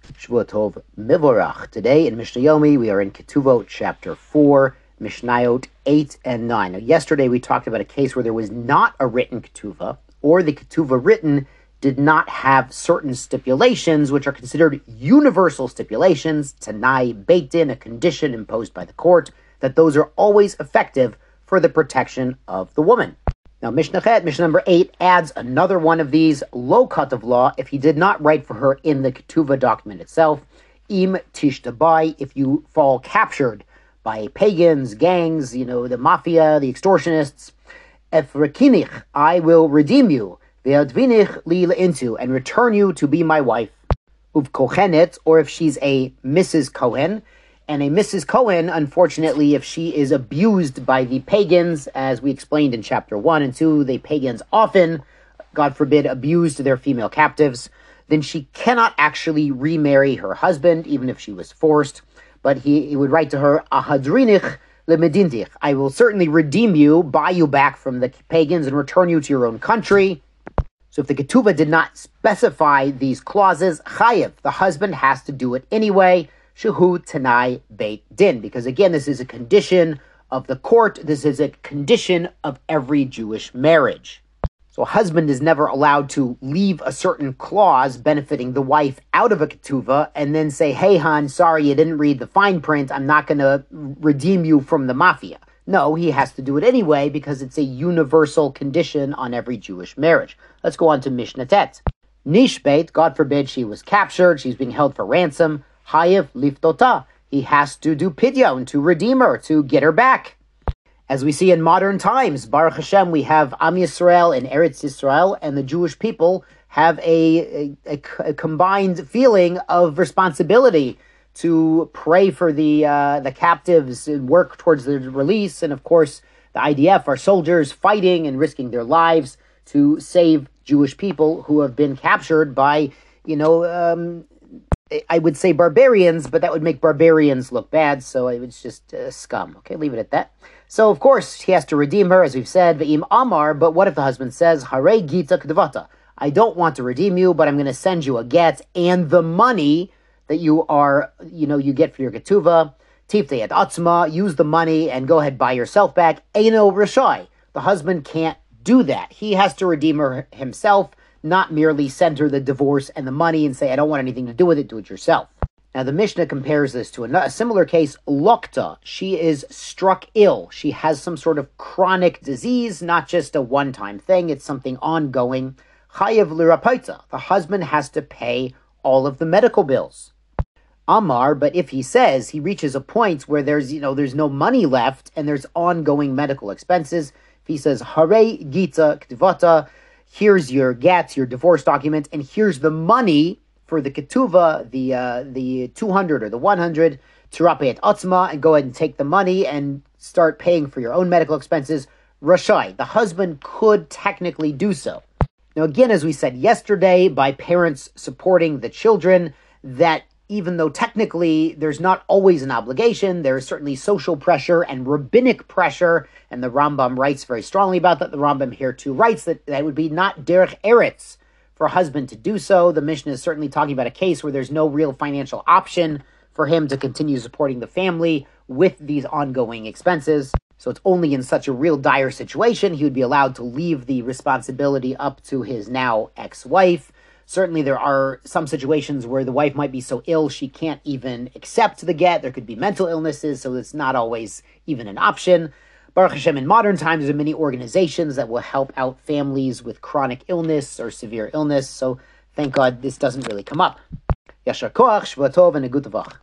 Shavua Tov Mivorach. Today in Mishnah Yomi, we are in Ketuvot chapter 4, Mishnayot 8 and 9. Now, yesterday we talked about a case where there was not a written Ketuvah, or the Ketuvah written did not have certain stipulations, which are considered universal stipulations, Tanai Beit Din, a condition imposed by the court, that those are always effective for the protection of the woman. Now, Mishnah number 8, adds another one of these, lo katav law, if he did not write for her in the Ketuvah document itself, im tishtabai, if you fall captured by pagans, gangs, the mafia, the extortionists, efrekinich, I will redeem you, ve'advinich li le'intu, and return you to be my wife, uv kohenet, or if she's a Mrs. Cohen. And a Mrs. Cohen, unfortunately, if she is abused by the pagans, as we explained in chapter 1 and 2, the pagans often, God forbid, abused their female captives, then she cannot actually remarry her husband, even if she was forced. But he would write to her, ahadrinich lemedintich, I will certainly redeem you, buy you back from the pagans, and return you to your own country. So if the Ketuvah did not specify these clauses, chayev, the husband has to do it anyway, Shehu Tanai Beit Din, because again, this is a condition of the court. This is a condition of every Jewish marriage. So a husband is never allowed to leave a certain clause benefiting the wife out of a ketuvah and then say, hey, hon, sorry, you didn't read the fine print. I'm not going to redeem you from the mafia. No, he has to do it anyway because it's a universal condition on every Jewish marriage. Let's go on to Mishnah Tet. Nishbeit, God forbid she was captured. She's being held for ransom. Hayev liftota, he has to do pidyon, to redeem her, to get her back. As we see in modern times, Baruch Hashem, we have Am Yisrael and Eretz Yisrael, and the Jewish people have a combined feeling of responsibility to pray for the captives and work towards their release. And of course, the IDF, our soldiers, fighting and risking their lives to save Jewish people who have been captured by, I would say barbarians, but that would make barbarians look bad, so it's just scum. Okay, leave it at that. So, of course, he has to redeem her, as we've said, ve'im amar, but what if the husband says, hare gita k'dvata, I don't want to redeem you, but I'm going to send you a get, and the money that you get for your ketuvah, tifte et atzma, use the money and go ahead, buy yourself back, eino rashai. The husband can't do that. He has to redeem her himself, not merely send her the divorce and the money and say, I don't want anything to do with it, do it yourself. Now, the Mishnah compares this to a similar case, lokta. She is struck ill. She has some sort of chronic disease, not just a one-time thing. It's something ongoing. Chayev lirapaita. The husband has to pay all of the medical bills. Amar, but if he says he reaches a point where there's no money left and there's ongoing medical expenses, if he says, hare gita k'tivata, here's your get, your divorce document, and here's the money for the ketuvah, the 200 or the 100, tirape et atzma, and go ahead and take the money and start paying for your own medical expenses. Rashai, the husband could technically do so. Now again, as we said yesterday, by parents supporting the children, that even though technically there's not always an obligation, there is certainly social pressure and rabbinic pressure, and the Rambam writes very strongly about that. The Rambam here too writes that would be not derech eretz for a husband to do so. The Mishnah is certainly talking about a case where there's no real financial option for him to continue supporting the family with these ongoing expenses. So it's only in such a real dire situation he would be allowed to leave the responsibility up to his now ex-wife. Certainly there are some situations where the wife might be so ill she can't even accept the get. There could be mental illnesses, so it's not always even an option. Baruch Hashem, in modern times, there are many organizations that will help out families with chronic illness or severe illness, so thank God this doesn't really come up. Yashar koach, shvatov, and a good